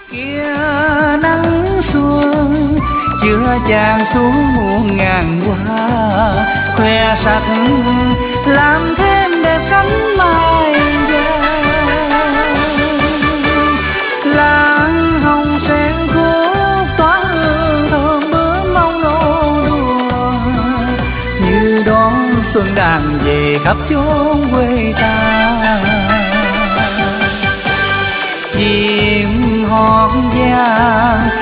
kia nắng xuân chưa tràn xuống muôn ngàn hoa, khoe sắc làm thêm đẹp cánh mai vàng. Lan hồng sen khúc tỏa hương thơm bướm mong nô đùa, như đón xuân đàn về khắp chốn quê ta. Chim hót vang